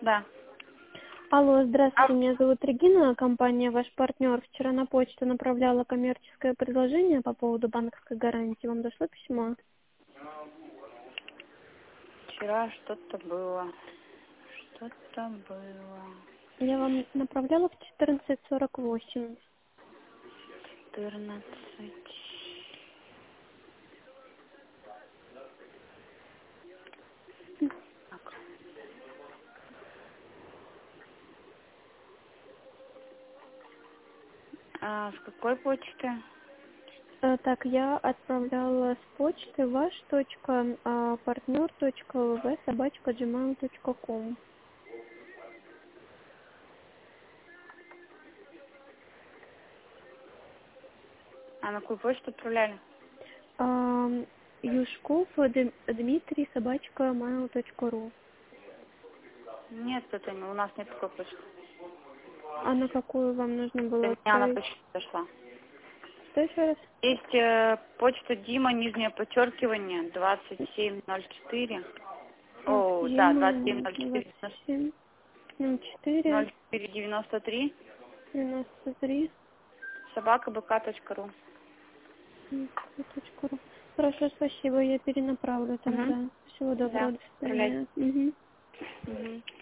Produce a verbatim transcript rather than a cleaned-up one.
Да. Алло, А, здравствуйте, меня зовут Регина, компания «Ваш партнер». Вчера на почту направляла коммерческое предложение по поводу банковской гарантии. Вам дошло письмо? вчера что-то было. Что-то было. Я вам направляла в четырнадцать сорок восемь. четырнадцать. Так. А, с какой почты? Э, Так, я отправляла с почты ваш точка партнер точка лв собачка gmail точка ком. А на какую почту отправляли? Ам, Юшков Дм- Дмитрий собачка mail точка ру. Нет, это не, у нас нет такой почты. А на какую вам нужно До было меня она отправить? точно дошла. Что еще раз? Есть э, почта Дима, нижнее подчеркивание, двадцать семь ноль четыре. Так, О, да, Дима, двадцать семь ноль двадцать четыре семь ноль четыре ноль четыре девяносто три девяносто три собака бк точка ру. точка ру. Хорошо, спасибо, я перенаправлю Угу. тогда. Всего доброго, Да, до отправляйте. свидания. Мгм. Угу.